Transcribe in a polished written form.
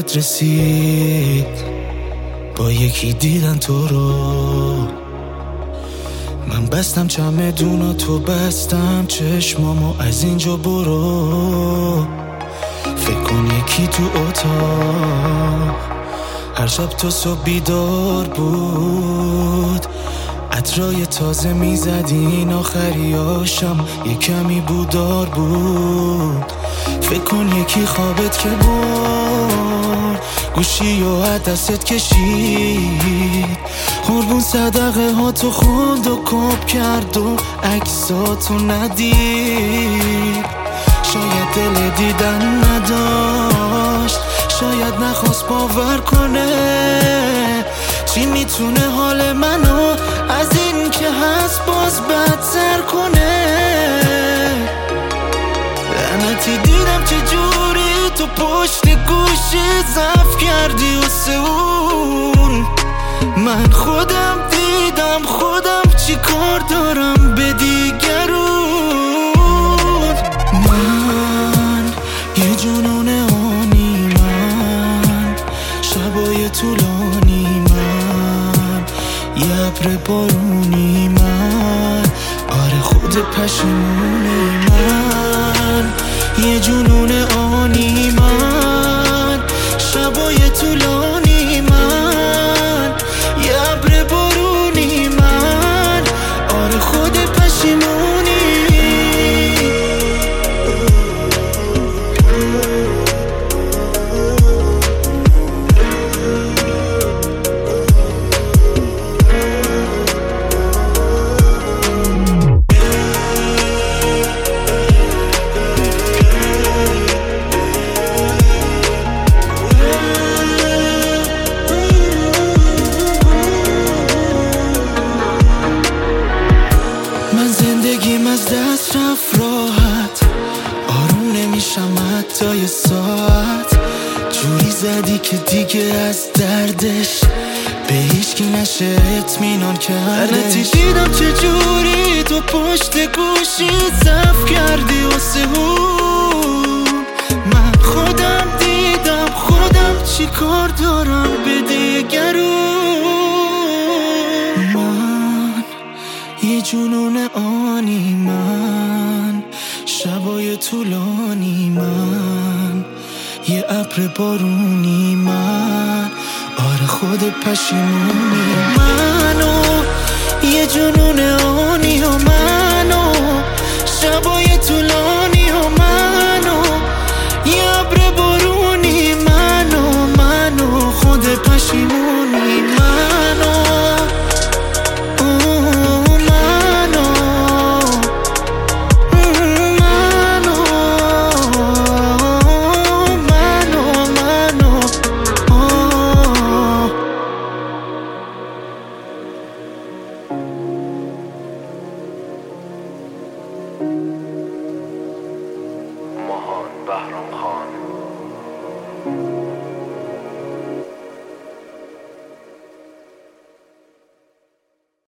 بهت رسید، با یکی دیدن تو رو. من بستم چمدونا، تو بستم چشمامو، از اینجا برو. فکر کن یکی تو اتاق هر شب تو صبح بیدار بود، عطرای تازه میزدین، آخریاشم یه کمی بودار بود. فکر کن یکی خوابت که برد، گوشی و دستت کشید، قربون صدقه ها تو خوند و کپ کرد و عکساتو ندید. شاید دل دیدن نداشت، شاید نخواست باور کنه. چی میتونه حال منو از این که هست باز بدتر کنه؟ لعنتی دیدم چه جوری تو پشت گوشی ضعف کردی واسه اون. من خودم دیدم خودم چی کار دارم به دیگرون. من یه جنون آنی، من شبای طولانی، من یه ابر بارونی، من آره خود پشیمونی. من یه جنون آنی، من شبای طولانی، من یه ابر بارونی، من آره خود پشیمونی. زندگیم از دست رفت راحت، آروم نمیشم حتی یه ساعت. جوری زدی که دیگه از دردش به هیچکی نشه اطمینان کردش. لعنتی دیدم چه جوری تو پشت گوشی ضعف کردی واسه اون. من خودم دیدم خودم چی کار دارم به دیگرون. من یه جنون آنی، من شبای طولانی، من یه ابر بارونی، من آره خود پشیمونی. منو یه جنون آنی و منو شبای طولانی و منو یه ابر بارونی، منو خود پشیمونی. منو ماهان بهرام خان.